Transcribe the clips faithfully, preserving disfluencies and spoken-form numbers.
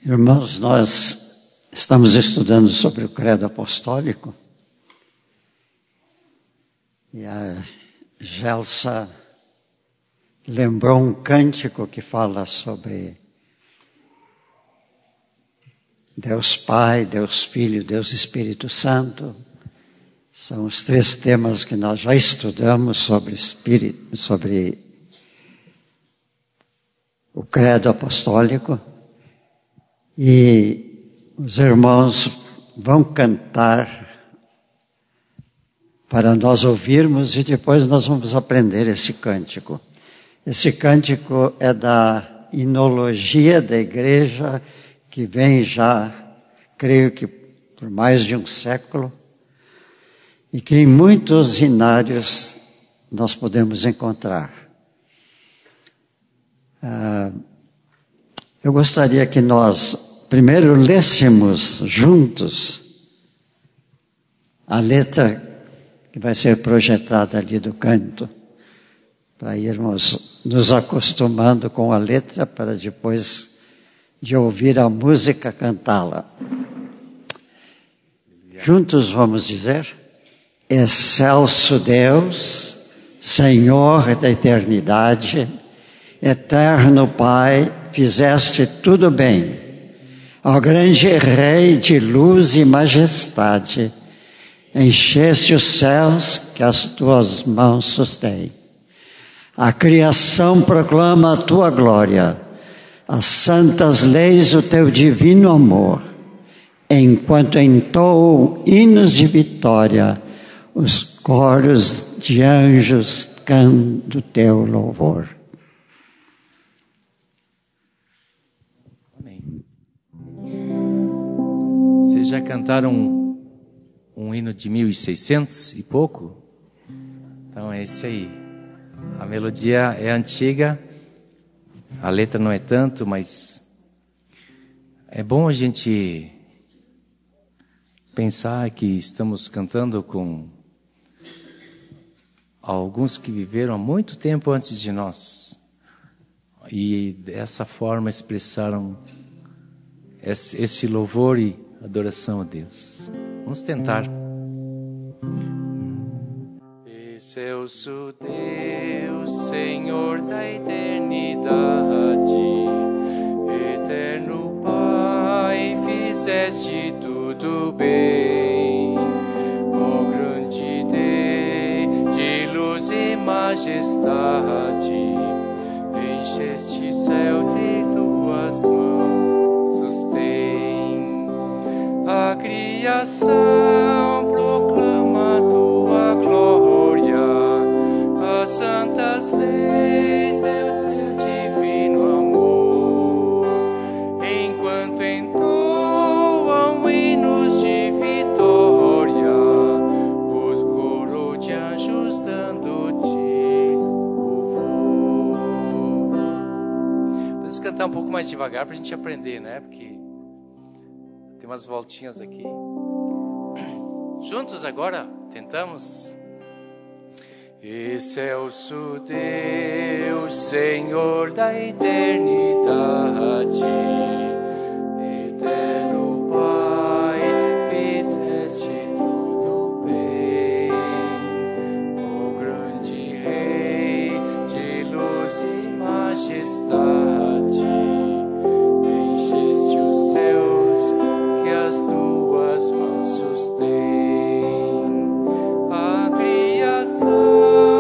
Irmãos, nós estamos estudando sobre o credo apostólico e a Gelsa lembrou um cântico que fala sobre Deus Pai, Deus Filho, Deus Espírito Santo. São os três temas que nós já estudamos sobre espírito, sobre o credo apostólico. E os irmãos vão cantar para nós ouvirmos e depois nós vamos aprender esse cântico. Esse cântico é da hinologia da igreja que vem já, creio que por mais de um século, e que em muitos hinários nós podemos encontrar. Ah, eu gostaria que nós primeiro lêssemos juntos a letra que vai ser projetada ali do canto, para irmos nos acostumando com a letra, para depois de ouvir a música cantá-la. Juntos vamos dizer: Excelso Deus, Senhor da eternidade, eterno Pai, fizeste tudo bem. Ó grande Rei de luz e majestade, encheste os céus que as tuas mãos sustêm. A criação proclama a tua glória, as santas leis o teu divino amor, enquanto entoam hinos de vitória, os coros de anjos cantam o teu louvor. Amém. Vocês já cantaram um, um hino de mil e seiscentos e pouco? Então é esse aí. A melodia é antiga, a letra não é tanto, mas é bom a gente pensar que estamos cantando com alguns que viveram há muito tempo antes de nós e dessa forma expressaram esse, esse louvor e adoração a Deus. Vamos tentar. Excelso Deus, Senhor da eternidade, eterno Pai, fizeste tudo bem. Ó grande Deus de luz e majestade, encheste o céu de tuas mãos, sustém. A criação proclama tua glória, as santas leis e o teu divino amor, enquanto entoam hinos de vitória, os coros de anjos dando-te louvor. Vamos cantar um pouco mais devagar para a gente aprender, né? Porque tem umas voltinhas aqui. Juntos agora, tentamos. Excelso Deus, Senhor da eternidade, eterno Pai, fizeste tudo bem. Ó grande Rei de luz e majestade, encheste os céus que as tuas mãos sustêm. A criação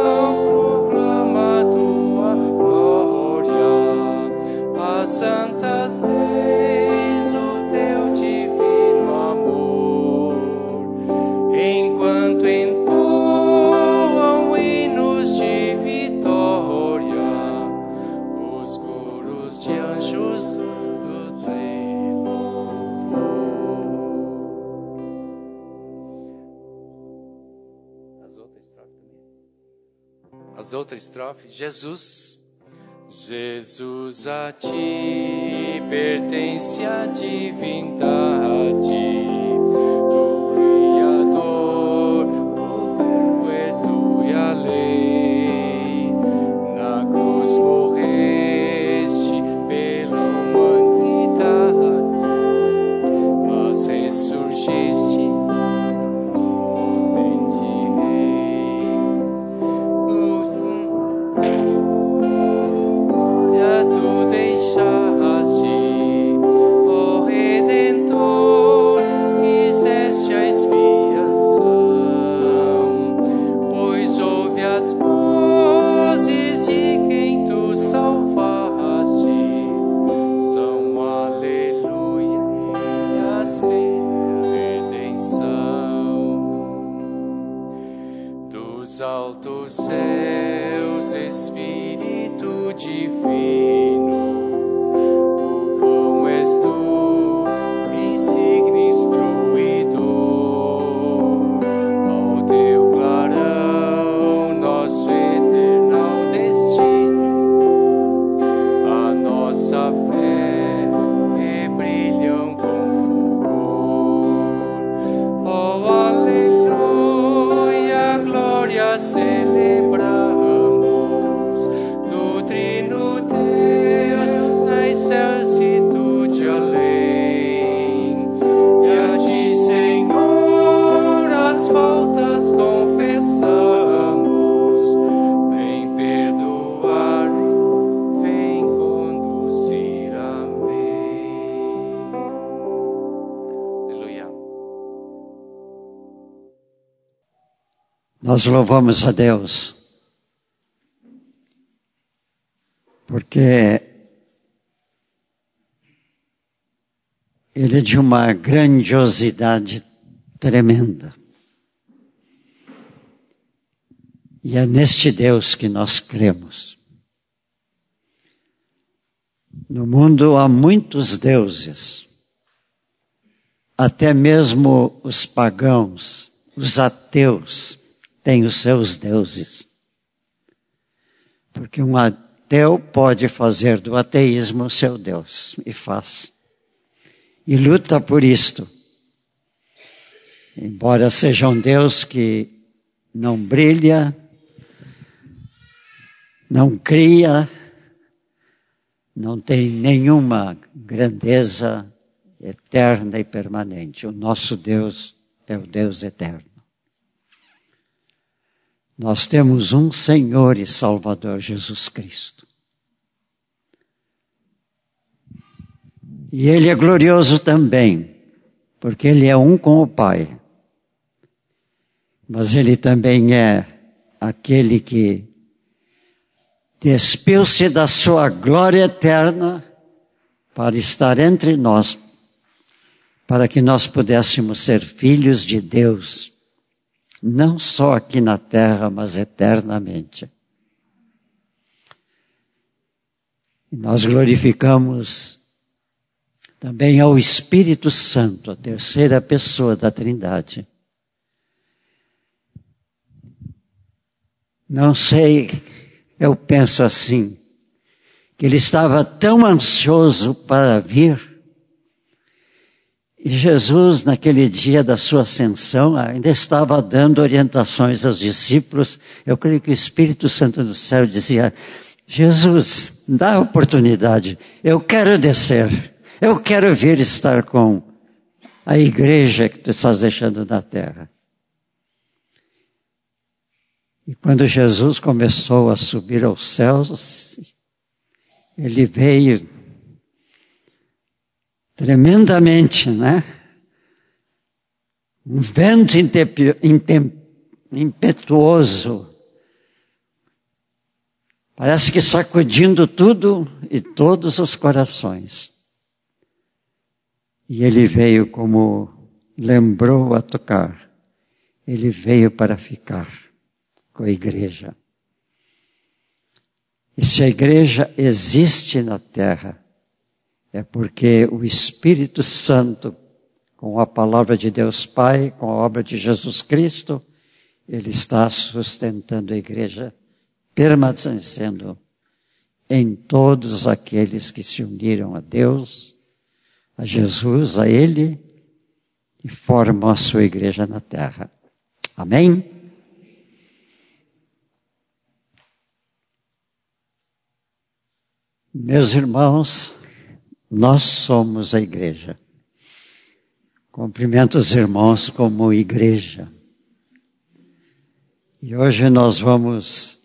santas leis, o teu divino amor, enquanto entoam hinos de vitória, os coros de anjos do teu louvor. As outras estrofes também. As outras estrofes. Jesus. Jesus, a ti pertence a divindade, o Criador, o Verbo é tu e a lei. Na cruz morreste pela humanidade, altos céus, Espírito Divino, o bom és tu, insigne instruidor, ao teu clarão, nosso eterno destino, a nossa fé rebrilham com fulgor. Oh, aleluia, glória celebramos do Trino Deus na excelsitude além. E a ti, Senhor, as faltas confessamos. Vem perdoar, vem conduzir. Amém. Aleluia. Nós louvamos a Deus, porque Ele é de uma grandiosidade tremenda. E é neste Deus que nós cremos. No mundo há muitos deuses, até mesmo os pagãos, os ateus, têm os seus deuses. Porque um ateu pode fazer do ateísmo o seu Deus, e faz. E luta por isto. Embora seja um Deus que não brilha, não cria, não tem nenhuma grandeza eterna e permanente. O nosso Deus é o Deus eterno. Nós temos um Senhor e Salvador, Jesus Cristo. E Ele é glorioso também, porque Ele é um com o Pai. Mas Ele também é aquele que despiu-se da sua glória eterna para estar entre nós, para que nós pudéssemos ser filhos de Deus, não só aqui na terra, mas eternamente. E nós glorificamos também ao Espírito Santo, a terceira pessoa da Trindade. Não sei, eu penso assim, que ele estava tão ansioso para vir. E Jesus, naquele dia da sua ascensão, ainda estava dando orientações aos discípulos. Eu creio que o Espírito Santo do céu dizia: Jesus, dá a oportunidade, eu quero descer, eu quero vir estar com a igreja que tu estás deixando na terra. E quando Jesus começou a subir aos céus, ele veio tremendamente, né? Um vento impetuoso, parece que sacudindo tudo e todos os corações. E ele veio como lembrou a tocar. Ele veio para ficar com a igreja. E se a igreja existe na terra, é porque o Espírito Santo, com a palavra de Deus Pai, com a obra de Jesus Cristo, Ele está sustentando a igreja, permanecendo em todos aqueles que se uniram a Deus, a Jesus, a Ele, e formam a sua igreja na terra. Amém? Meus irmãos, nós somos a igreja. Cumprimento os irmãos como igreja. E hoje nós vamos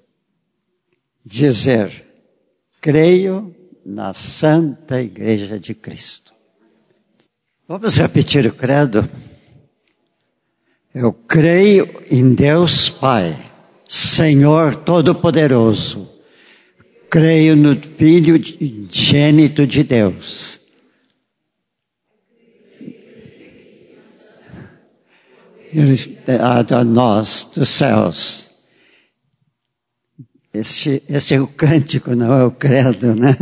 dizer: creio na Santa Igreja de Cristo. Vamos repetir o credo? Eu creio em Deus Pai, Senhor Todo-Poderoso. Creio no Filho gênito de Deus. A nós dos céus Esse, esse é o cântico, não é o credo, né?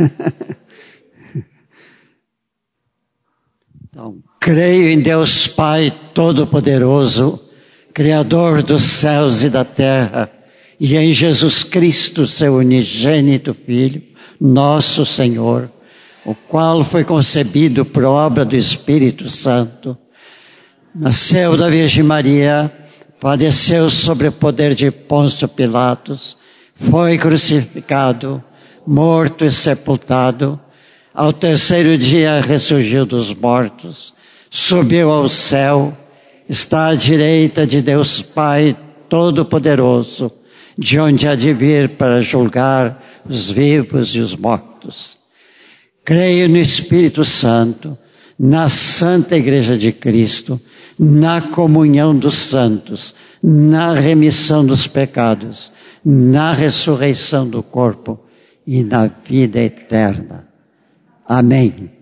Então, creio em Deus Pai Todo-Poderoso, Criador dos céus e da terra, e em Jesus Cristo, seu unigênito Filho, nosso Senhor, o qual foi concebido por obra do Espírito Santo, nasceu da Virgem Maria, padeceu sob o poder de Pôncio Pilatos, foi crucificado, morto e sepultado, ao terceiro dia ressurgiu dos mortos, subiu ao céu, está à direita de Deus Pai Todo-Poderoso, de onde há de vir para julgar os vivos e os mortos. Creio no Espírito Santo, na Santa Igreja de Cristo, na comunhão dos santos, na remissão dos pecados, na ressurreição do corpo e na vida eterna. Amém.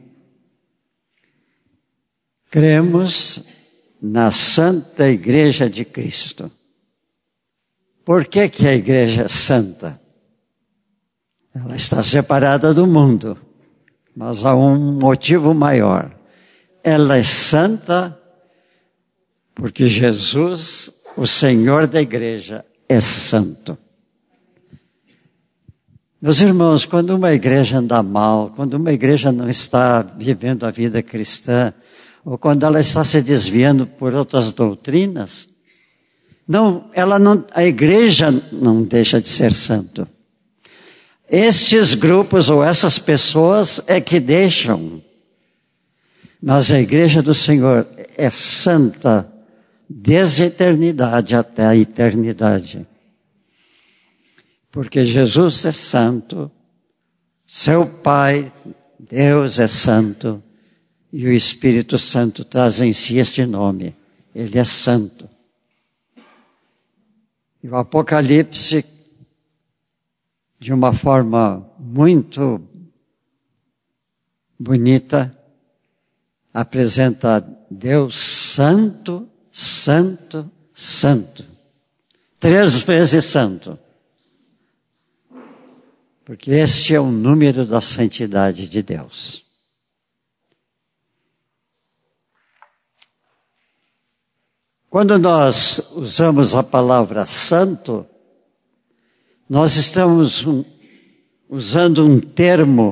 Cremos na Santa Igreja de Cristo. Por que que a igreja é santa? Ela está separada do mundo, mas há um motivo maior. Ela é santa porque Jesus, o Senhor da igreja, é santo. Meus irmãos, quando uma igreja anda mal, quando uma igreja não está vivendo a vida cristã, ou quando ela está se desviando por outras doutrinas, não, ela não, a igreja não deixa de ser santo. Estes grupos ou essas pessoas é que deixam. Mas a igreja do Senhor é santa desde a eternidade até a eternidade. Porque Jesus é santo, seu Pai, Deus é santo, e o Espírito Santo traz em si este nome. Ele é santo. E o Apocalipse, de uma forma muito bonita, apresenta Deus santo, santo, santo. Três vezes santo. Porque este é o número da santidade de Deus. Quando nós usamos a palavra santo, nós estamos um, usando um termo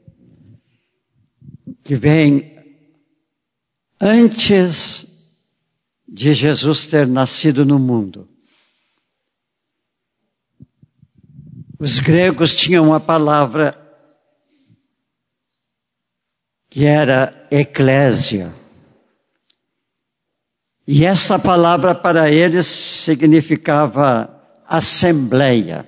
que vem antes de Jesus ter nascido no mundo. Os gregos tinham uma palavra que era eclésia. E essa palavra para eles significava assembleia.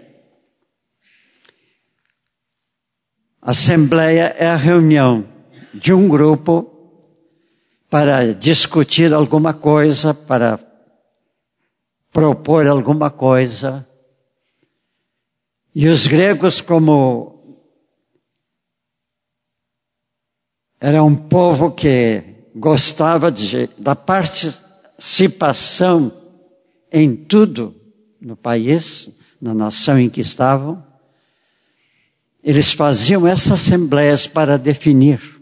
Assembleia é a reunião de um grupo para discutir alguma coisa, para propor alguma coisa. E os gregos, como era um povo que gostava de, da participação em tudo no país, na nação em que estavam, eles faziam essas assembleias para definir.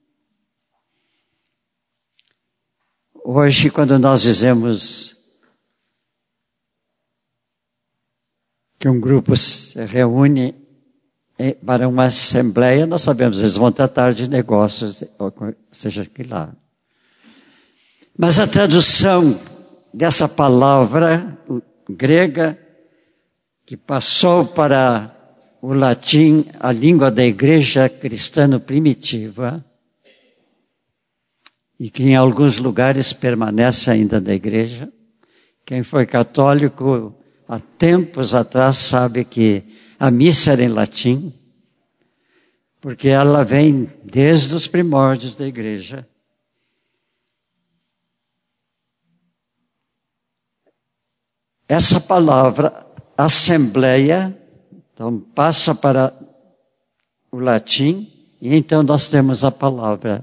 Hoje, quando nós dizemos que um grupo se reúne para uma assembleia, nós sabemos, eles vão tratar de negócios, seja que lá. Mas a tradução dessa palavra grega, que passou para o latim, a língua da igreja cristã primitiva, e que em alguns lugares permanece ainda da igreja. Quem foi católico há tempos atrás sabe que a missa era em latim, porque ela vem desde os primórdios da igreja. Essa palavra, assembleia, então passa para o latim, e então nós temos a palavra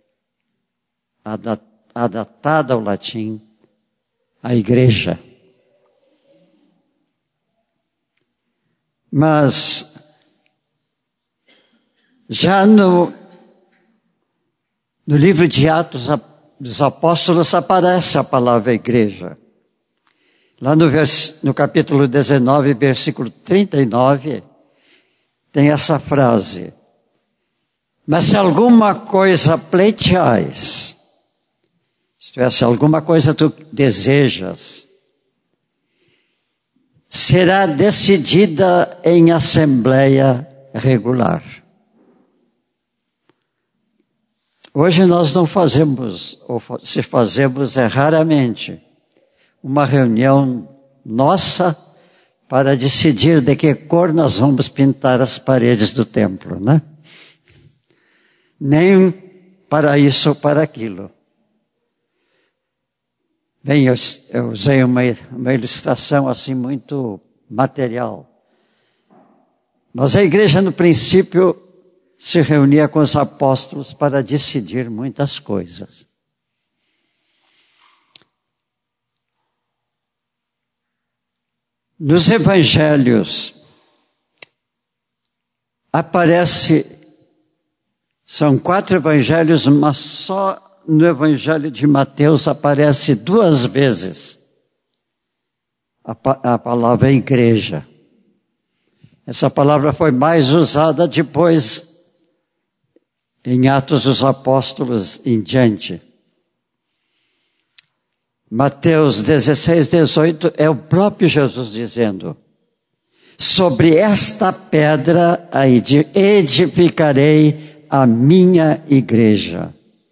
adaptada ao latim, a igreja. Mas já no, no livro de Atos dos Apóstolos aparece a palavra igreja. Lá no, vers, no capítulo dezenove, versículo trinta e nove, tem essa frase: mas se alguma coisa pleiteais, isto é, se alguma coisa tu desejas, será decidida em assembleia regular. Hoje nós não fazemos, ou se fazemos é raramente, uma reunião nossa para decidir de que cor nós vamos pintar as paredes do templo, né? Nem para isso ou para aquilo. Bem, eu, eu usei uma, uma ilustração assim muito material. Mas a igreja, no princípio, se reunia com os apóstolos para decidir muitas coisas. Nos evangelhos, aparece, são quatro evangelhos, mas só no evangelho de Mateus aparece duas vezes a, a palavra igreja. Essa palavra foi mais usada depois em Atos dos Apóstolos em diante. Mateus dezesseis, dezoito, é o próprio Jesus dizendo: sobre esta pedra edificarei a minha igreja.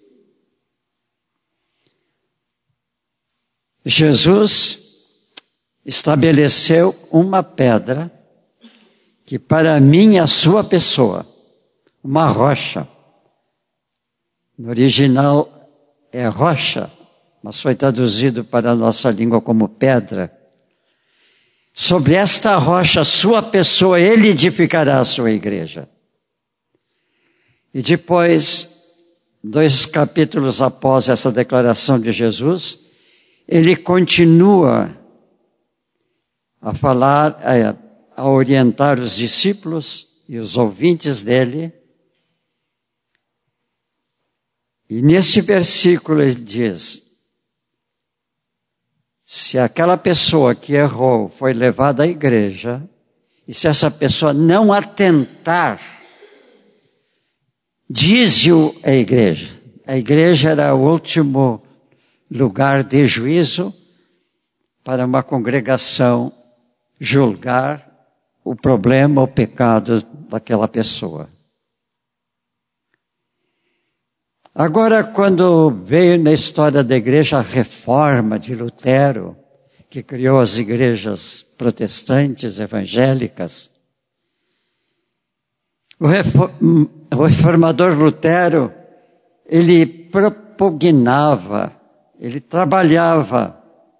Jesus estabeleceu uma pedra que para mim é a sua pessoa, uma rocha. No original é rocha, mas foi traduzido para a nossa língua como pedra. Sobre esta rocha, sua pessoa, ele edificará a sua igreja. E depois, dois capítulos após essa declaração de Jesus, ele continua a falar, a, a orientar os discípulos e os ouvintes dele. E nesse versículo ele diz: se aquela pessoa que errou foi levada à igreja, e se essa pessoa não atentar, diz-o a igreja. A igreja era o último lugar de juízo para uma congregação julgar o problema, o pecado daquela pessoa. Agora, quando veio na história da igreja a reforma de Lutero, que criou as igrejas protestantes, evangélicas, o reformador Lutero, ele propugnava, ele trabalhava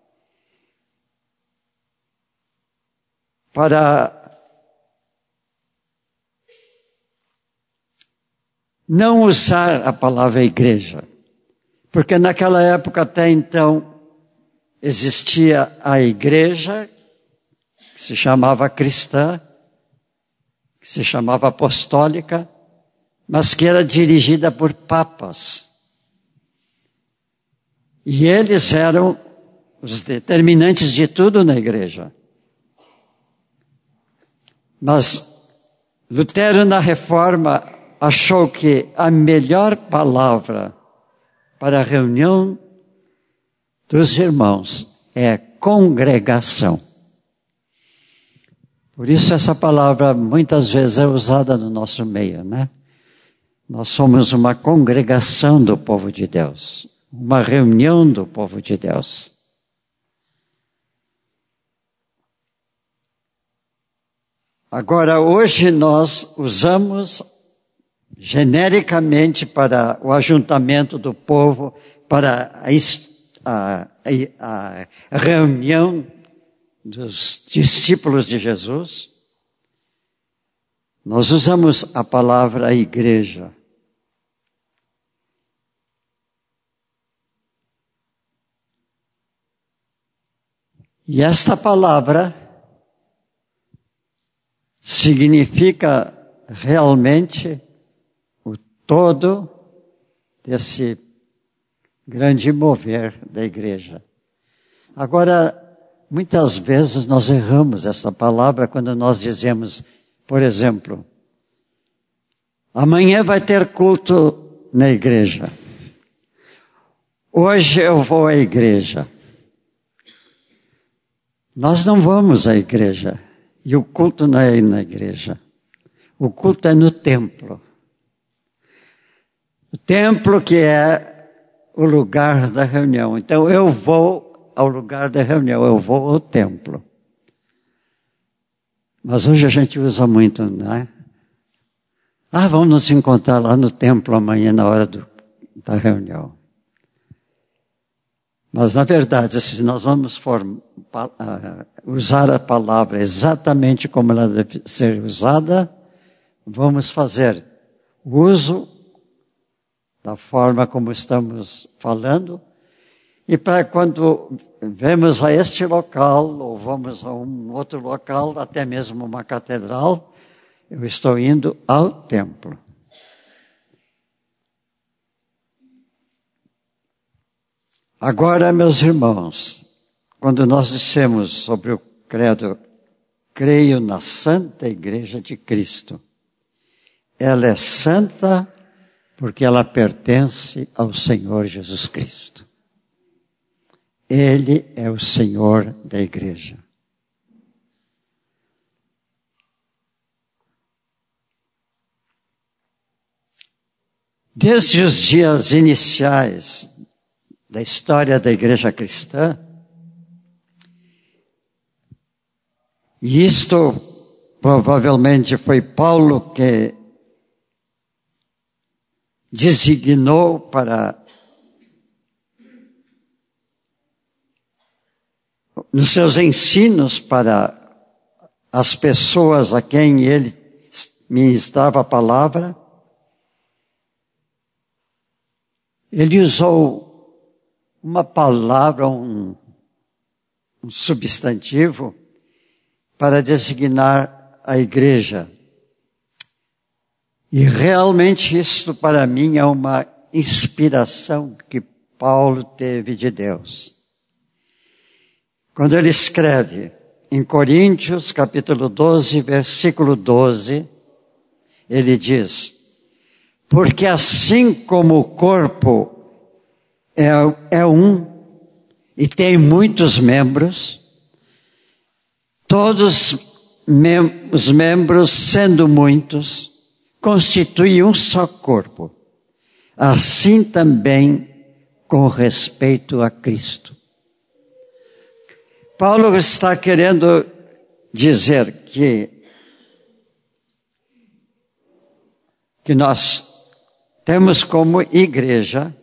para não usar a palavra igreja, porque naquela época até então existia a igreja, que se chamava cristã, que se chamava apostólica, mas que era dirigida por papas. E eles eram os determinantes de tudo na igreja. Mas Lutero, na Reforma, achou que a melhor palavra para a reunião dos irmãos é congregação. Por isso essa palavra muitas vezes é usada no nosso meio, né? Nós somos uma congregação do povo de Deus, uma reunião do povo de Deus. Agora, hoje nós usamos genericamente para o ajuntamento do povo, para a, a, a reunião dos discípulos de Jesus, nós usamos a palavra igreja. E esta palavra significa realmente o todo desse grande mover da igreja. Agora, muitas vezes nós erramos essa palavra quando nós dizemos, por exemplo, amanhã vai ter culto na igreja. Hoje eu vou à igreja. Nós não vamos à igreja. E o culto não é na igreja. O culto é no templo. O templo que é o lugar da reunião. Então eu vou ao lugar da reunião, eu vou ao templo. Mas hoje a gente usa muito, não é? Ah, vamos nos encontrar lá no templo amanhã na hora do, da reunião. Mas na verdade, se nós vamos form, pa, uh, usar a palavra exatamente como ela deve ser usada, vamos fazer uso da forma como estamos falando, e para quando vemos a este local, ou vamos a um outro local, até mesmo uma catedral, eu estou indo ao templo. Agora, meus irmãos, quando nós dissemos sobre o credo, creio na Santa Igreja de Cristo, ela é santa porque ela pertence ao Senhor Jesus Cristo. Ele é o Senhor da igreja. Desde os dias iniciais da história da igreja cristã, e isto provavelmente foi Paulo que designou para nos seus ensinos para as pessoas a quem ele ministrava a palavra, ele usou uma palavra, um, um substantivo, para designar a igreja. E realmente isso para mim é uma inspiração que Paulo teve de Deus. Quando ele escreve em Coríntios, capítulo doze, versículo doze, ele diz, porque assim como o corpo é, é um e tem muitos membros, todos mem- os membros, sendo muitos, constituem um só corpo. Assim também com respeito a Cristo. Paulo está querendo dizer que, que nós temos como igreja,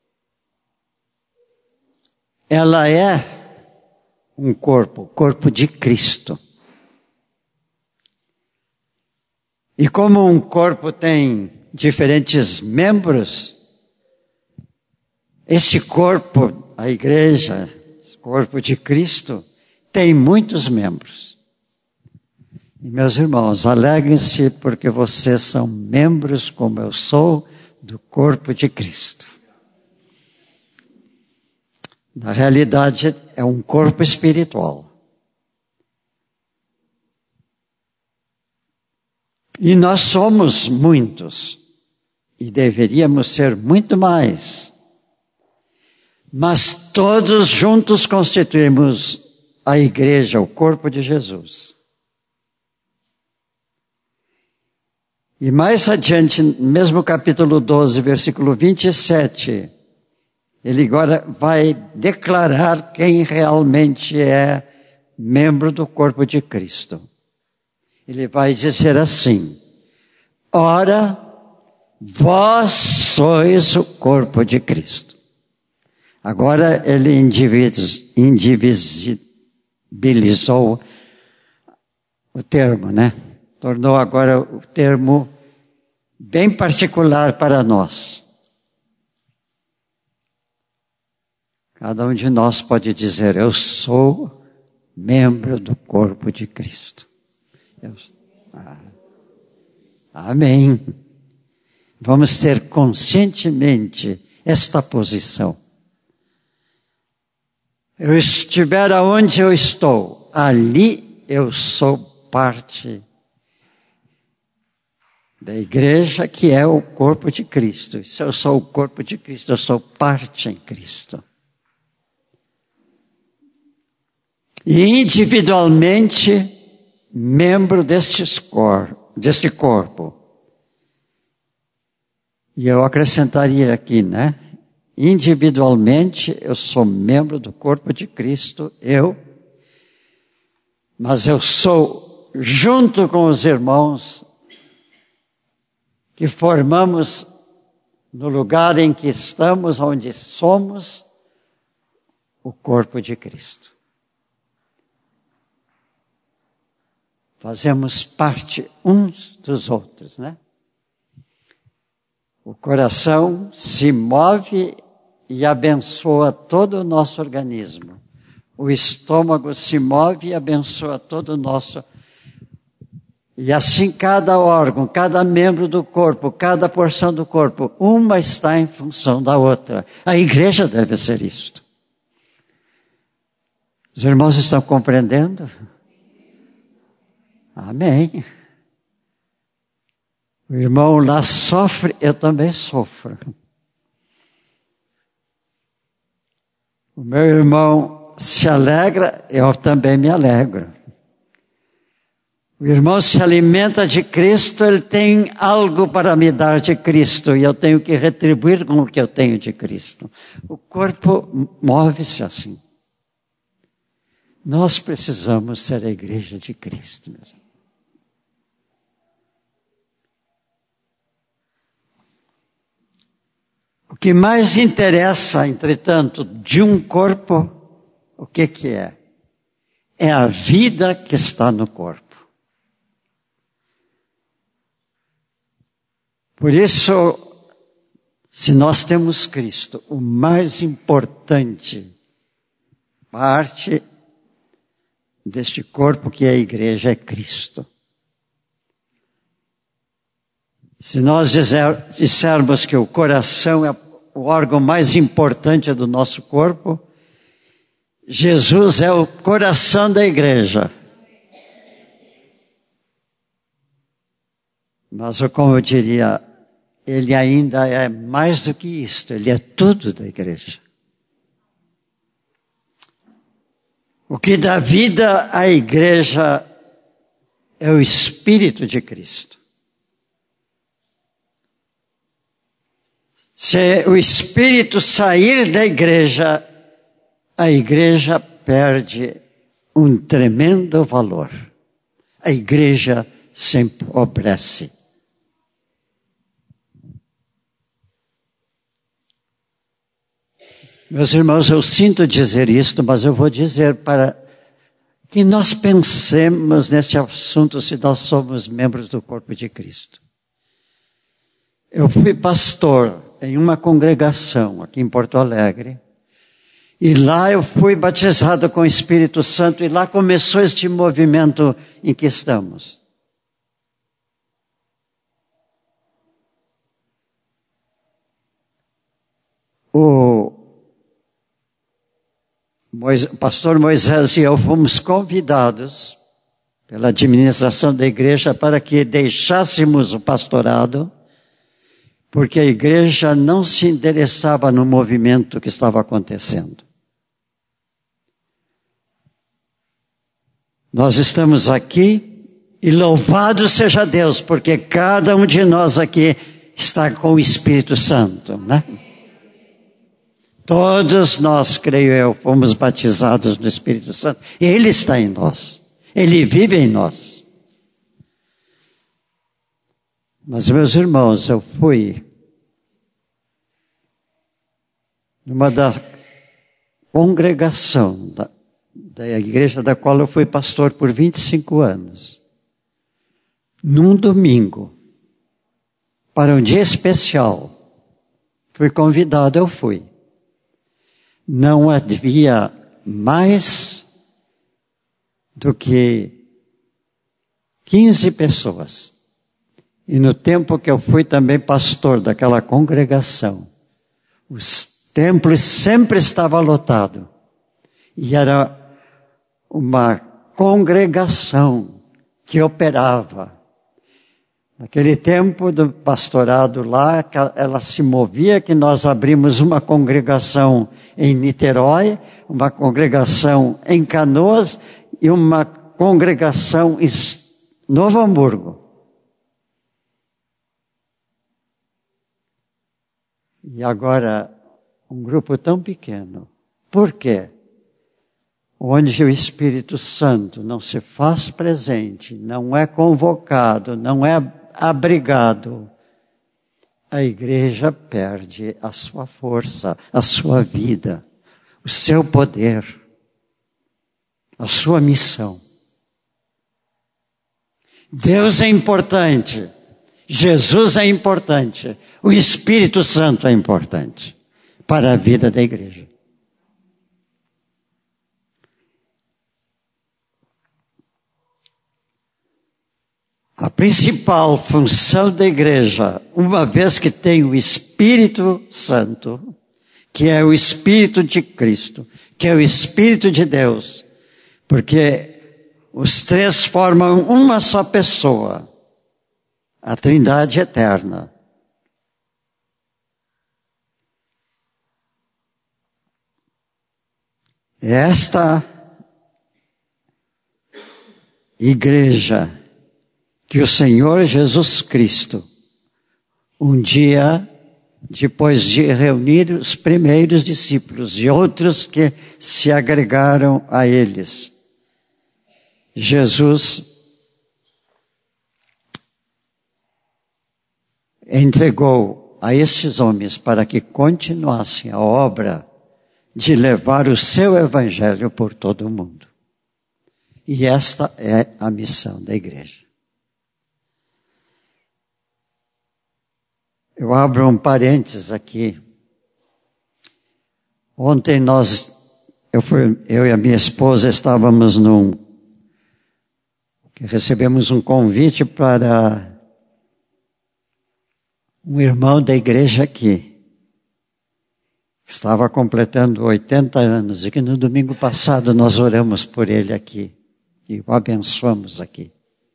ela é um corpo, corpo de Cristo. E como um corpo tem diferentes membros, esse corpo, a igreja, esse corpo de Cristo, tem muitos membros. E meus irmãos, alegrem-se porque vocês são membros, como eu sou, do corpo de Cristo. Na realidade, é um corpo espiritual. E nós somos muitos. E deveríamos ser muito mais. Mas todos juntos constituímos a igreja, o corpo de Jesus. E mais adiante, mesmo capítulo doze, versículo vinte e sete, ele agora vai declarar quem realmente é membro do corpo de Cristo. Ele vai dizer assim, ora, vós sois o corpo de Cristo. Agora ele indivisibilizou o termo, né? Tornou agora o termo bem particular para nós. Cada um de nós pode dizer, eu sou membro do corpo de Cristo. Eu, Amém. Vamos ter conscientemente esta posição. Eu estiver aonde eu estou, ali eu sou parte da igreja que é o corpo de Cristo. Se eu sou o corpo de Cristo, eu sou parte em Cristo. E individualmente, membro destes cor, deste corpo. E eu acrescentaria aqui, né? Individualmente, eu sou membro do corpo de Cristo, eu, mas eu sou, junto com os irmãos, que formamos no lugar em que estamos, onde somos, o corpo de Cristo. Fazemos parte uns dos outros, né? O coração se move e abençoa todo o nosso organismo. O estômago se move e abençoa todo o nosso. E assim cada órgão, cada membro do corpo, cada porção do corpo, uma está em função da outra. A igreja deve ser isto. Os irmãos estão compreendendo? Amém. O irmão lá sofre, eu também sofro. O meu irmão se alegra, eu também me alegro. O irmão se alimenta de Cristo, ele tem algo para me dar de Cristo e eu tenho que retribuir com o que eu tenho de Cristo. O corpo move-se assim. Nós precisamos ser a igreja de Cristo, meus irmãos. O que mais interessa, entretanto, de um corpo, o que que é? É a vida que está no corpo. Por isso, se nós temos Cristo, o mais importante parte deste corpo que é a igreja é Cristo. Se nós dizer, dissermos que o coração é o órgão mais importante do nosso corpo, Jesus é o coração da igreja. Mas, como eu diria, ele ainda é mais do que isto, ele é tudo da igreja. O que dá vida à igreja é o Espírito de Cristo. Se o Espírito sair da igreja, a igreja perde um tremendo valor. A igreja se empobrece. Meus irmãos, eu sinto dizer isto, mas eu vou dizer para que nós pensemos neste assunto se nós somos membros do corpo de Cristo. Eu fui pastor em uma congregação aqui em Porto Alegre, e lá eu fui batizado com o Espírito Santo, e lá começou este movimento em que estamos. O pastor Moisés e eu fomos convidados pela administração da igreja para que deixássemos o pastorado, porque a igreja não se interessava no movimento que estava acontecendo. Nós estamos aqui e louvado seja Deus, porque cada um de nós aqui está com o Espírito Santo, né? Todos nós, creio eu, fomos batizados no Espírito Santo. Ele está em nós. Ele vive em nós. Mas, meus irmãos, eu fui numa da congregação da, da igreja da qual eu fui pastor por vinte e cinco anos. Num domingo, para um dia especial, fui convidado, eu fui. Não havia mais do que quinze pessoas. E no tempo que eu fui também pastor daquela congregação, os templos sempre estavam lotados. E era uma congregação que operava. Naquele tempo do pastorado lá, ela se movia, que nós abrimos uma congregação em Niterói, uma congregação em Canoas e uma congregação em Novo Hamburgo. E agora, um grupo tão pequeno. Por quê? Onde o Espírito Santo não se faz presente, não é convocado, não é abrigado, a igreja perde a sua força, a sua vida, o seu poder, a sua missão. Deus é importante, Jesus é importante, o Espírito Santo é importante para a vida da igreja. A principal função da igreja, uma vez que tem o Espírito Santo, que é o Espírito de Cristo, que é o Espírito de Deus, porque os três formam uma só pessoa, a Trindade eterna. Esta igreja que o Senhor Jesus Cristo, um dia, depois de reunir os primeiros discípulos e outros que se agregaram a eles, Jesus entregou a estes homens para que continuassem a obra de levar o seu evangelho por todo o mundo. E esta é a missão da igreja. Eu abro um parênteses aqui. Ontem nós, eu, fui, eu e a minha esposa estávamos num, que recebemos um convite para um irmão da igreja aqui, que estava completando oitenta anos, e que no domingo passado nós oramos por ele aqui, e o abençoamos aqui.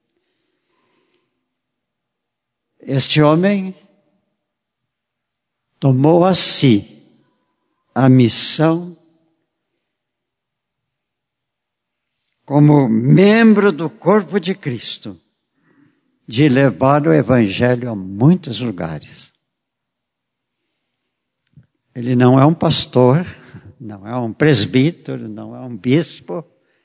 Este homem tomou a si a missão como membro do corpo de Cristo de levar o evangelho a muitos lugares. Ele não é um pastor, não é um presbítero, não é um bispo.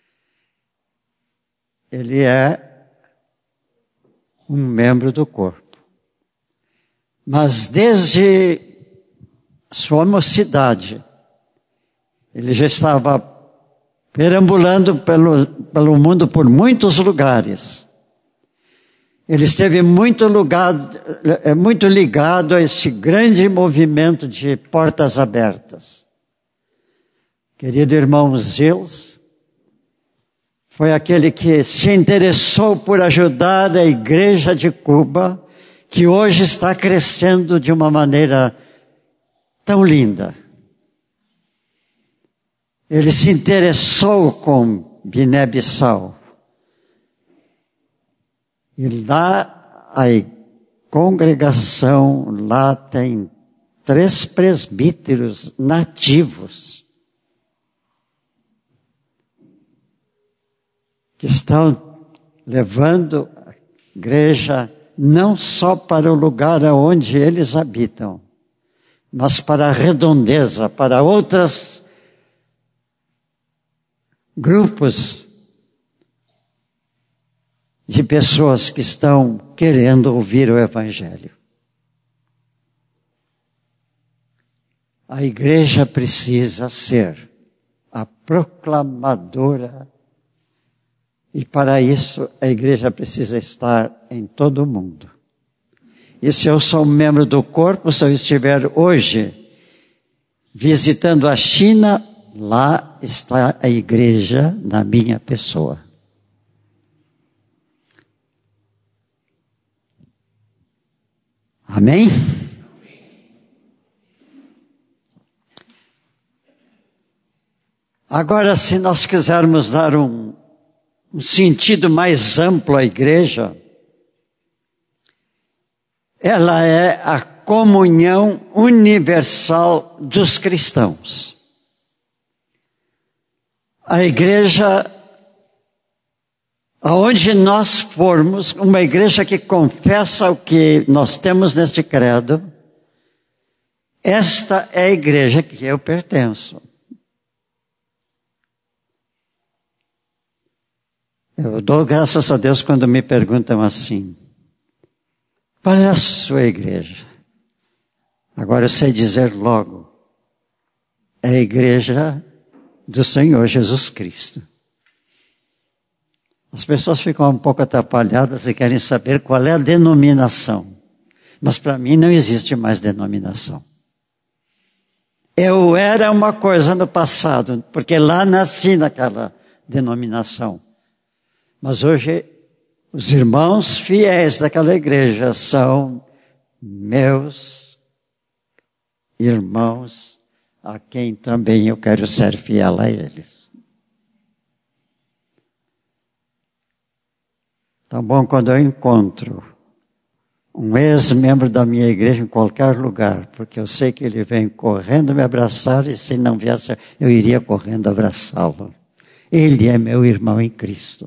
Ele é um membro do corpo. Mas desde sua mocidade, ele já estava perambulando pelo, pelo mundo por muitos lugares. Ele esteve muito, lugar, muito ligado a esse grande movimento de portas abertas. Querido irmão Gils, foi aquele que se interessou por ajudar a igreja de Cuba, que hoje está crescendo de uma maneira tão linda. Ele se interessou com Guiné-Bissau. E lá a congregação, lá tem três presbíteros nativos que estão levando a igreja não só para o lugar onde eles habitam, mas para a redondeza, para outros grupos de pessoas que estão querendo ouvir o evangelho. A igreja precisa ser a proclamadora, e para isso a igreja precisa estar em todo o mundo. E se eu sou um membro do corpo, se eu estiver hoje visitando a China, lá está a igreja na minha pessoa. Amém? Agora, se nós quisermos dar um, um sentido mais amplo à igreja, ela é a comunhão universal dos cristãos. A igreja, aonde nós formos, uma igreja que confessa o que nós temos neste credo, esta é a igreja que eu pertenço. Eu dou graças a Deus quando me perguntam assim, qual é a sua igreja? Agora eu sei dizer logo, é a igreja do Senhor Jesus Cristo. As pessoas ficam um pouco atrapalhadas e querem saber qual é a denominação. Mas para mim não existe mais denominação. Eu era uma coisa no passado, porque lá nasci naquela denominação. Mas hoje, os irmãos fiéis daquela igreja são meus irmãos, a quem também eu quero ser fiel a eles. Então, bom, quando eu encontro um ex-membro da minha igreja em qualquer lugar, porque eu sei que ele vem correndo me abraçar, e se não viesse, eu iria correndo abraçá-lo. Ele é meu irmão em Cristo.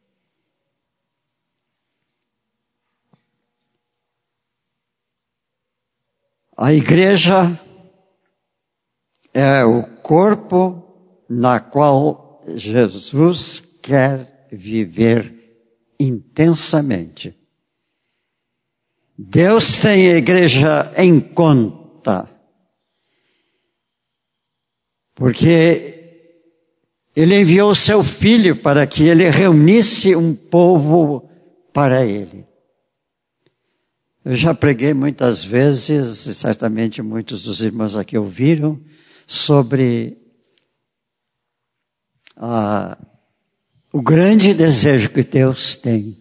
A igreja é o corpo na qual Jesus quer viver intensamente. Deus tem a igreja em conta, porque Ele enviou o seu Filho para que Ele reunisse um povo para Ele. Eu já preguei muitas vezes, e certamente muitos dos irmãos aqui ouviram, sobre ah, o grande desejo que Deus tem,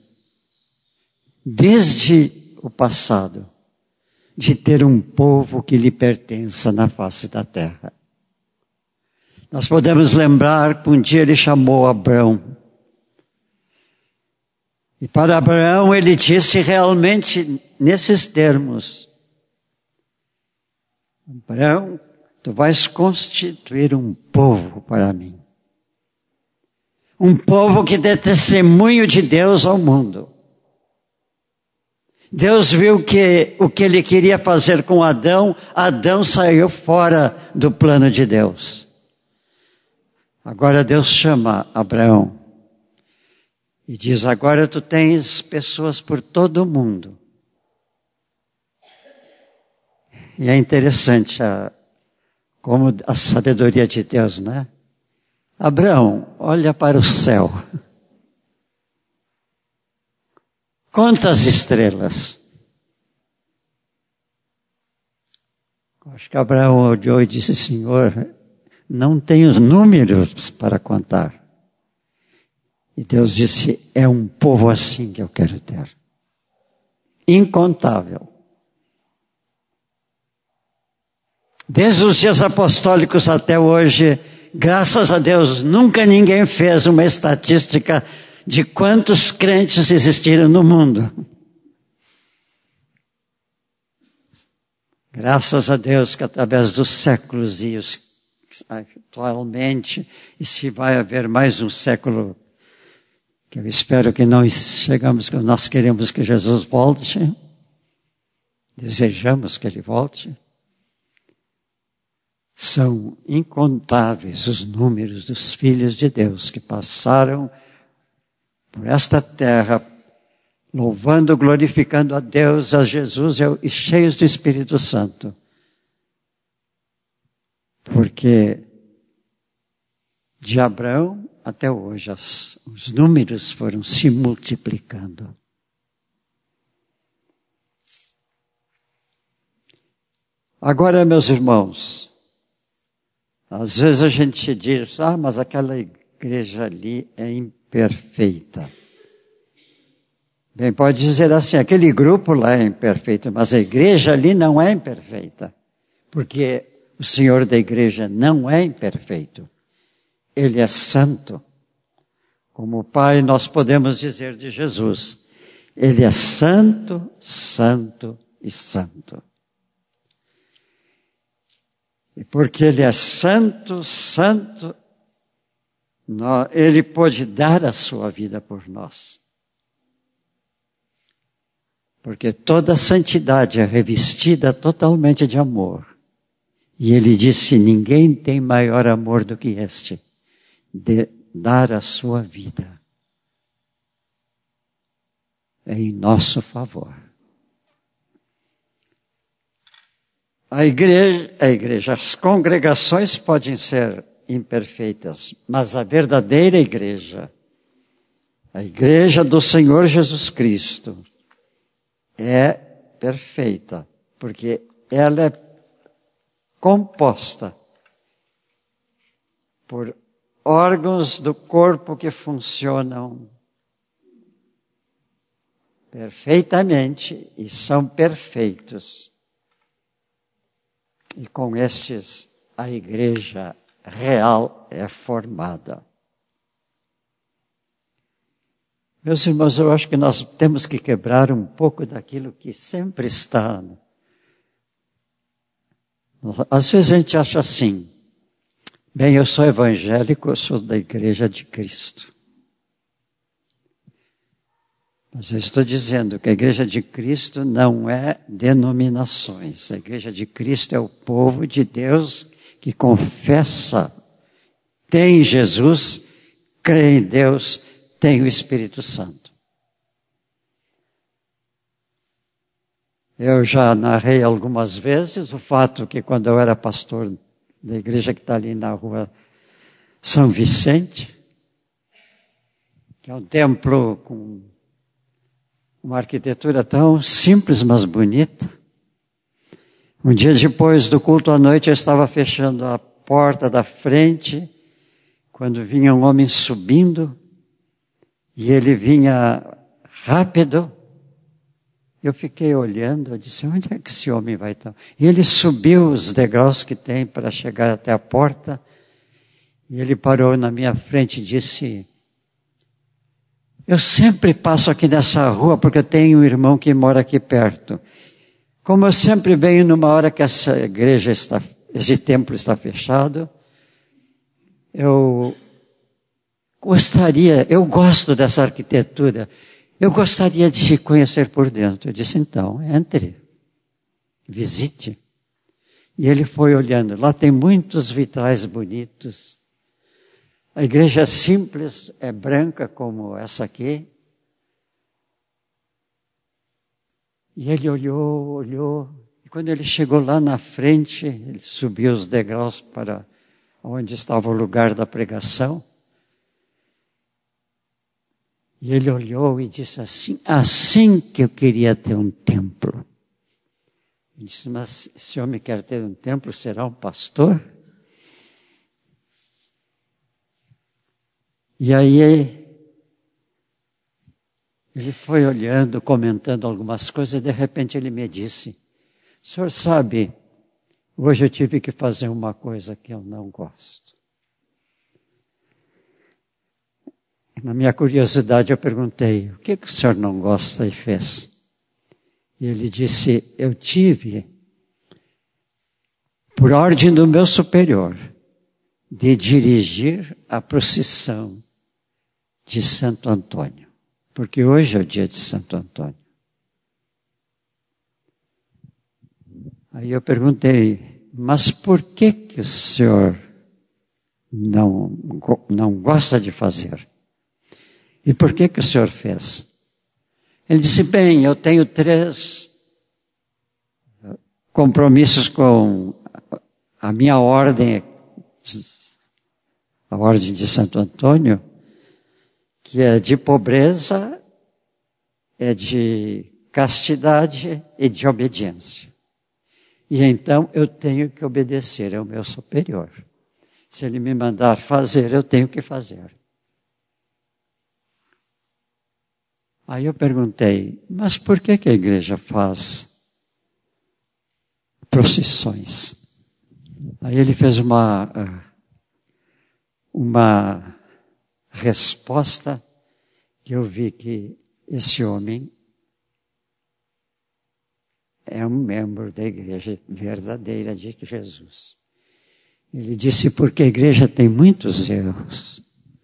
desde o passado, de ter um povo que lhe pertença na face da terra. Nós podemos lembrar que um dia Ele chamou Abrão, e para Abraão Ele disse realmente nesses termos, Abraão, tu vais constituir um povo para mim. Um povo que dê testemunho de Deus ao mundo. Deus viu que o que Ele queria fazer com Adão, Adão saiu fora do plano de Deus. Agora Deus chama Abraão e diz, agora tu tens pessoas por todo o mundo. E é interessante a, como a sabedoria de Deus, né? Abraão, olha para o céu. Conta as estrelas. Acho que Abraão olhou e disse, Senhor, não tenho números para contar. E Deus disse, é um povo assim que eu quero ter. Incontável. Desde os dias apostólicos até hoje, graças a Deus, nunca ninguém fez uma estatística de quantos crentes existiram no mundo. Graças a Deus que através dos séculos e os, atualmente, e se vai haver mais um século, que eu espero que não chegamos, que nós queremos que Jesus volte, desejamos que Ele volte. São incontáveis os números dos filhos de Deus que passaram por esta terra, louvando, glorificando a Deus, a Jesus e cheios do Espírito Santo. Porque de Abraão até hoje as, os números foram se multiplicando. Agora, meus irmãos, às vezes a gente diz, ah, mas aquela igreja ali é imperfeita. Bem, pode dizer assim, aquele grupo lá é imperfeito, mas a igreja ali não é imperfeita, porque o Senhor da igreja não é imperfeito. Ele é santo. Como Pai, nós podemos dizer de Jesus, Ele é santo, santo e santo. E porque Ele é santo, santo, Ele pode dar a sua vida por nós. Porque toda santidade é revestida totalmente de amor. E Ele disse, ninguém tem maior amor do que este, de dar a sua vida em nosso favor. A igreja, a igreja, as congregações podem ser imperfeitas, mas a verdadeira igreja, a igreja do Senhor Jesus Cristo, é perfeita, porque ela é composta por órgãos do corpo que funcionam perfeitamente e são perfeitos. E com estes a igreja real é formada. Meus irmãos, eu acho que nós temos que quebrar um pouco daquilo que sempre está. Às vezes a gente acha assim, bem, eu sou evangélico, eu sou da igreja de Cristo. Mas eu estou dizendo que a igreja de Cristo não é denominações. A igreja de Cristo é o povo de Deus que confessa, tem Jesus, crê em Deus, tem o Espírito Santo. Eu já narrei algumas vezes o fato que quando eu era pastor da igreja que está ali na rua São Vicente, que é um templo com uma arquitetura tão simples, mas bonita. Um dia depois do culto à noite, eu estava fechando a porta da frente, quando vinha um homem subindo, e ele vinha rápido. Eu fiquei olhando, eu disse, onde é que esse homem vai estar? E ele subiu os degraus que tem para chegar até a porta, e ele parou na minha frente e disse, eu sempre passo aqui nessa rua porque eu tenho um irmão que mora aqui perto. Como eu sempre venho numa hora que essa igreja está, esse templo está fechado, eu gostaria, eu gosto dessa arquitetura, eu gostaria de te conhecer por dentro. Eu disse, então, entre, visite. E ele foi olhando, lá tem muitos vitrais bonitos. A igreja é simples, é branca como essa aqui. E ele olhou, olhou, e quando ele chegou lá na frente, ele subiu os degraus para onde estava o lugar da pregação. E ele olhou e disse assim, assim que eu queria ter um templo. Ele disse, mas esse homem quer ter um templo, será um pastor? E aí ele foi olhando, comentando algumas coisas, e de repente ele me disse, o senhor sabe, hoje eu tive que fazer uma coisa que eu não gosto. Na minha curiosidade eu perguntei, o que, que o senhor não gosta e fez? E ele disse, eu tive, por ordem do meu superior, de dirigir a procissão de Santo Antônio. Porque hoje é o dia de Santo Antônio. Aí eu perguntei, mas por que que o senhor não, não gosta de fazer? E por que que o senhor fez? Ele disse, bem, eu tenho três compromissos com a minha ordem, a ordem de Santo Antônio, que é de pobreza, é de castidade e de obediência. E então eu tenho que obedecer ao meu superior. Se ele me mandar fazer, eu tenho que fazer. Aí eu perguntei, mas por que que a igreja faz procissões? Aí ele fez uma, uma resposta que eu vi que esse homem é um membro da igreja verdadeira de Jesus. Ele disse, porque a igreja tem muitos erros.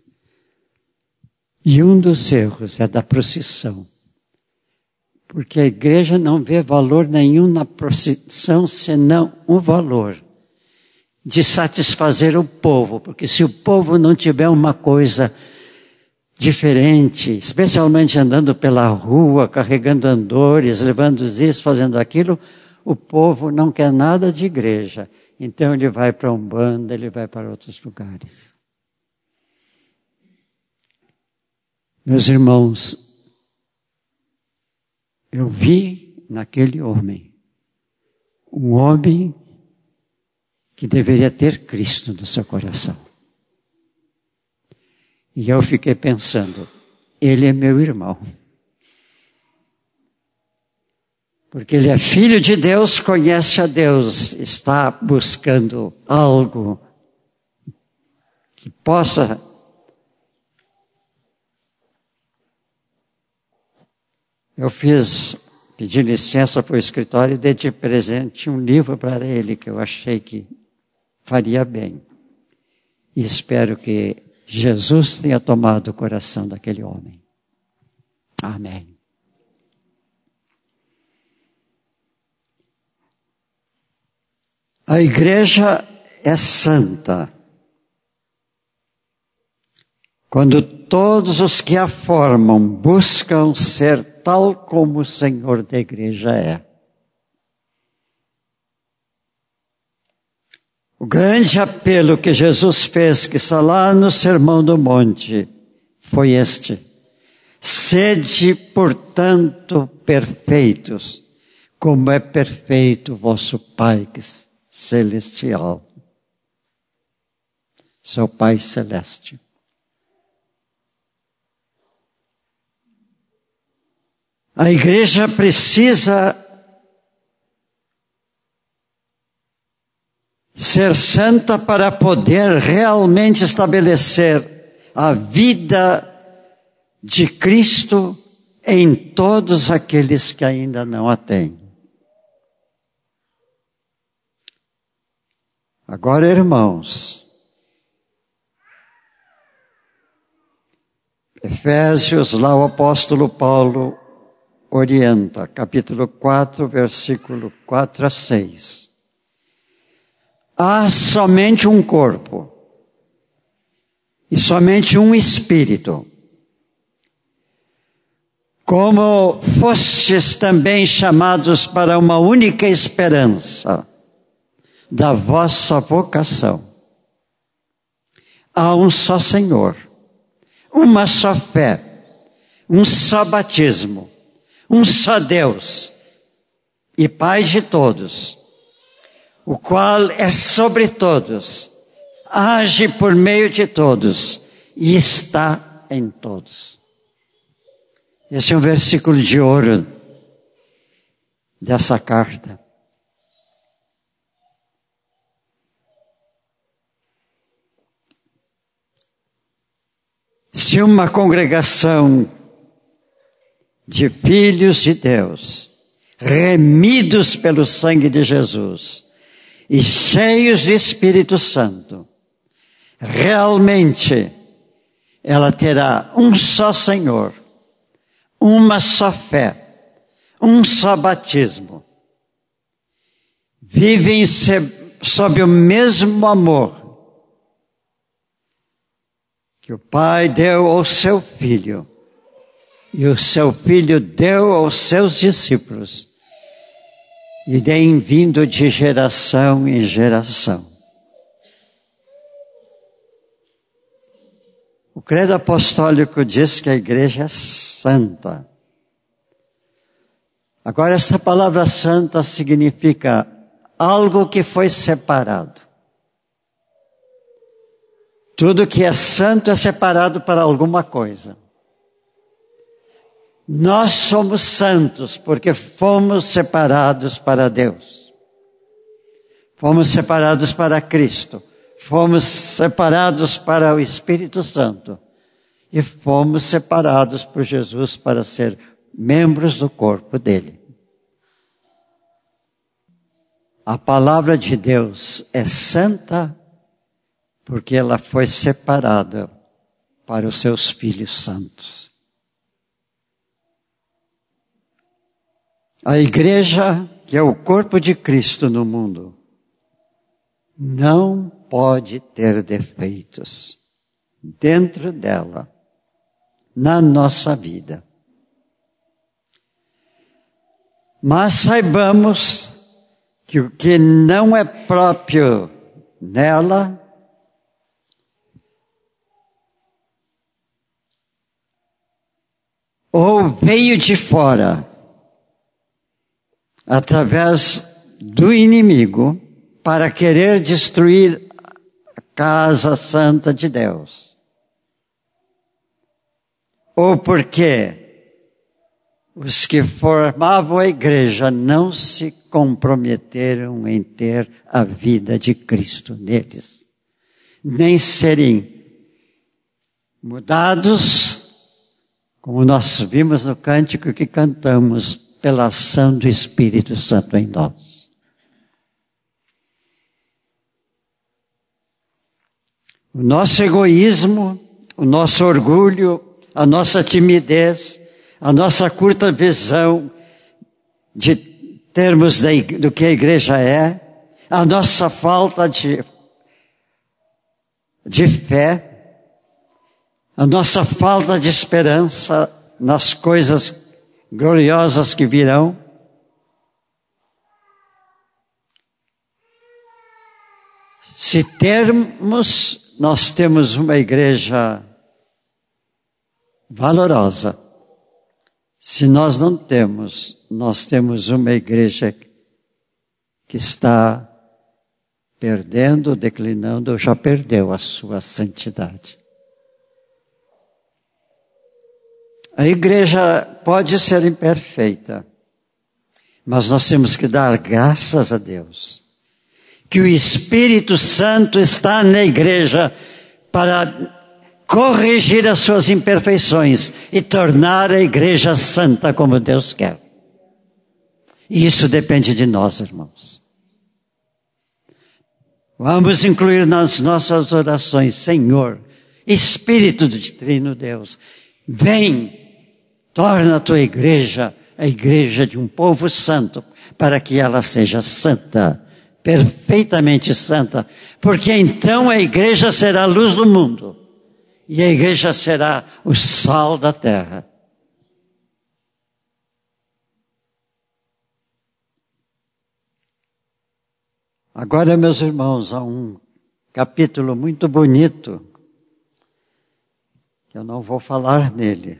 E um dos erros é da procissão. Porque a igreja não vê valor nenhum na procissão, senão o valor de satisfazer o povo. Porque se o povo não tiver uma coisa diferente, especialmente andando pela rua, carregando andores, levando isso, fazendo aquilo, o povo não quer nada de igreja. Então ele vai para Umbanda, ele vai para outros lugares. Meus irmãos, eu vi naquele homem, um homem que deveria ter Cristo no seu coração. E eu fiquei pensando, ele é meu irmão. Porque ele é filho de Deus, conhece a Deus, está buscando algo que possa Eu fiz, pedi licença para o escritório e dei de presente um livro para ele que eu achei que faria bem. E espero que Jesus tenha tomado o coração daquele homem. Amém. A igreja é santa quando todos os que a formam buscam ser tal como o Senhor da igreja é. O grande apelo que Jesus fez, que está lá no Sermão do Monte, foi este: sede, portanto, perfeitos, como é perfeito o vosso Pai celestial. Seu Pai celeste. A igreja precisa ser santa para poder realmente estabelecer a vida de Cristo em todos aqueles que ainda não a têm. Agora, irmãos, Efésios, lá o apóstolo Paulo orienta, capítulo quatro, versículo quatro a seis. Há somente um corpo e somente um espírito. Como fostes também chamados para uma única esperança da vossa vocação. Há um só Senhor, uma só fé, um só batismo, um só Deus e Pai de todos, o qual é sobre todos, age por meio de todos e está em todos. Esse é um versículo de ouro dessa carta. Se uma congregação de filhos de Deus, remidos pelo sangue de Jesus e cheios de Espírito Santo, realmente ela terá um só Senhor, uma só fé, um só batismo. Vivem sob o mesmo amor que o Pai deu ao seu Filho, e o seu Filho deu aos seus discípulos, e tem vindo de geração em geração. O credo apostólico diz que a igreja é santa. Agora, essa palavra santa significa algo que foi separado. Tudo que é santo é separado para alguma coisa. Nós somos santos porque fomos separados para Deus. Fomos separados para Cristo. Fomos separados para o Espírito Santo. E fomos separados por Jesus para ser membros do corpo dele. A palavra de Deus é santa porque ela foi separada para os seus filhos santos. A igreja, que é o corpo de Cristo no mundo, não pode ter defeitos dentro dela, na nossa vida. Mas saibamos que o que não é próprio nela ou veio de fora, através do inimigo, para querer destruir a casa santa de Deus. Ou porque os que formavam a igreja não se comprometeram em ter a vida de Cristo neles, nem serem mudados, como nós vimos no cântico que cantamos, pela ação do Espírito Santo em nós. O nosso egoísmo, o nosso orgulho, a nossa timidez, a nossa curta visão de termos do que a igreja é, a nossa falta de, de fé, a nossa falta de esperança nas coisas gloriosas que virão. Se termos, nós temos uma igreja valorosa. Se nós não temos, nós temos uma igreja que está perdendo, declinando, ou já perdeu a sua santidade. A igreja pode ser imperfeita, mas nós temos que dar graças a Deus que o Espírito Santo está na igreja para corrigir as suas imperfeições e tornar a igreja santa como Deus quer. E isso depende de nós, irmãos. Vamos incluir nas nossas orações: Senhor, Espírito do Trino Deus, vem, torna a tua igreja a igreja de um povo santo, para que ela seja santa, perfeitamente santa, porque então a igreja será a luz do mundo, e a igreja será o sal da terra. Agora, meus irmãos, há um capítulo muito bonito, eu não vou falar nele,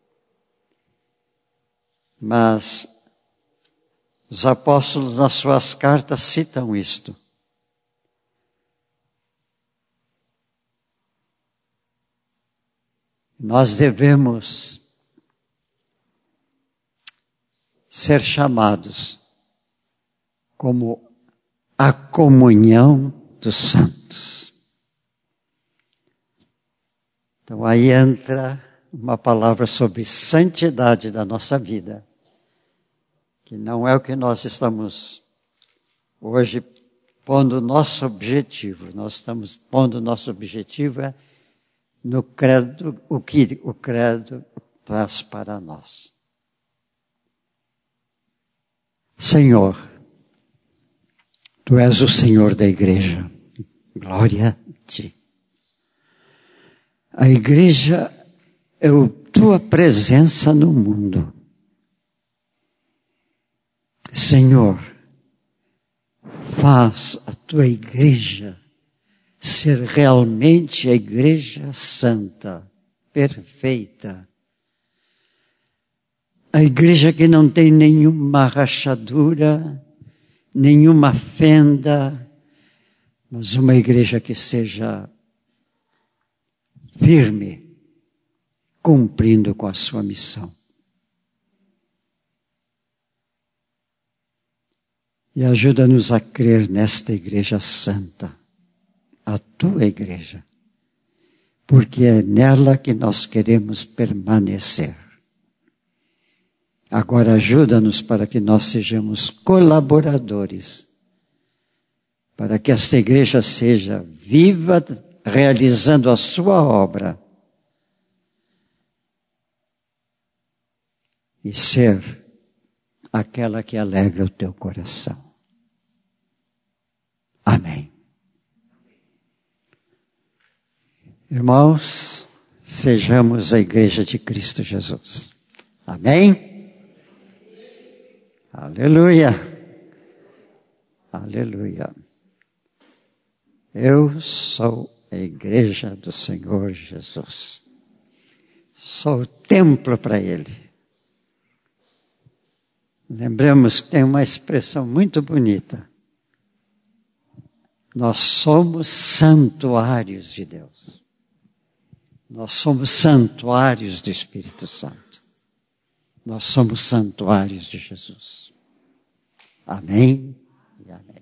mas os apóstolos nas suas cartas citam isto. Nós devemos ser chamados como a comunhão dos santos. Então aí entra uma palavra sobre santidade da nossa vida, que não é o que nós estamos hoje pondo nosso objetivo. Nós estamos pondo nosso objetivo é no credo, o que o credo traz para nós. Senhor, Tu és o Senhor da igreja. Glória a Ti. A igreja é a Tua presença no mundo. Senhor, faz a Tua igreja ser realmente a igreja santa, perfeita. A igreja que não tem nenhuma rachadura, nenhuma fenda, mas uma igreja que seja firme, cumprindo com a sua missão. E ajuda-nos a crer nesta igreja santa, a tua igreja, porque é nela que nós queremos permanecer. Agora ajuda-nos para que nós sejamos colaboradores, para que esta igreja seja viva, realizando a sua obra, e ser aquela que alegra o teu coração. Amém. Irmãos, sejamos a igreja de Cristo Jesus. Amém? Aleluia. Aleluia. Eu sou a igreja do Senhor Jesus. Sou o templo para Ele. Lembramos que tem uma expressão muito bonita. Nós somos santuários de Deus. Nós somos santuários do Espírito Santo. Nós somos santuários de Jesus. Amém e amém.